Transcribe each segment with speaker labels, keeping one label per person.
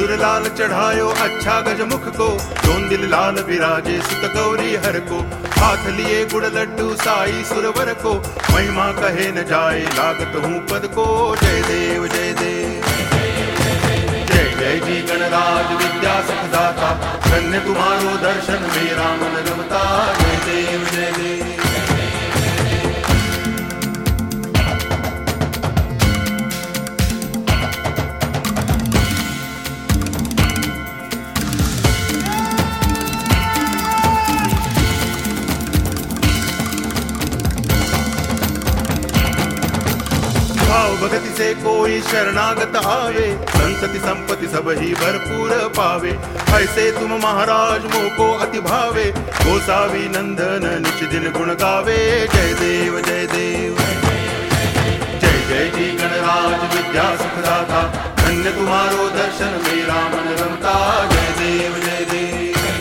Speaker 1: सिंदूर लाल चढ़ायो अच्छा गजमुख को, दोन दिल लाल विराजे सुत गौरी हर को, हाथ लिए गुड़ लड्डू साई सुरवर को, महिमा कहे न जाए लागत हूँ पद को। जय देव जय देव जय जय जी गणराज विद्या सुखदाता, धन्य तुम्हारो दर्शन मेरा मन रमता। जय देव जय देव भाव भगति से कोई शरणागत आवे, संतति संपत्ति सब ही भरपूर पावे। ऐसे तुम महाराज मोको अति भावे, गोसावी नंदन निच दिन गुण गावे। जय देव जय देव जय जय जी गणराज विद्या सुखदाता, धन्य तुम्हारो दर्शन मेरा मन रमता। जय देव जय देव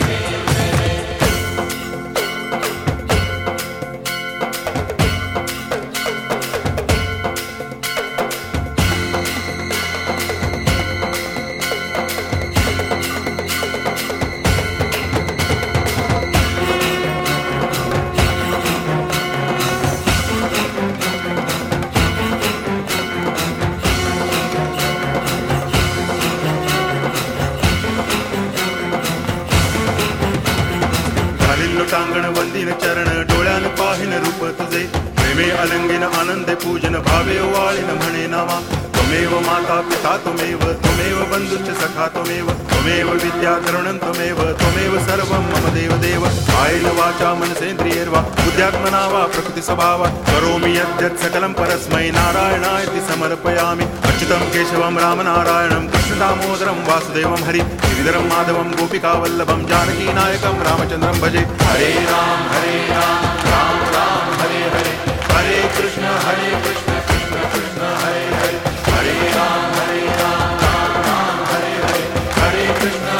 Speaker 1: टांगण वंदिन चरण डोळ्यान पाहिन रूप तुझे, प्रेमे अलंगिन आनंदे पूजन भावे वाळिन म्हणे नामा। त्वमेव माता पिता त्वमेव, त्वमेव बंधुश्च सखा त्वमेव, त्वमेव विद्या तरुणं त्वमेव, त्वमेव सर्वं मम देव देव। कायेन वाचा मनसेन्द्रियैर्वा बुद्ध्यात्मना वा प्रकृति स्वभावात् करोमि यद्यत् सकलं परस्मै नारायणायति समर्पयामि। अच्युतं केशवं रामनारायणं कृष्ण दामोदरं वासुदेवं हरि गिरिधरं माधवं गोपिकावल्लभं जानकी नायकं रामचन्द्रं भजे। हरे राम राम राम हरे हरे, हरे कृष्ण कृष्ण कृष्ण हरे हरे, हरे राम राम राम हरे हरे, हरे कृष्ण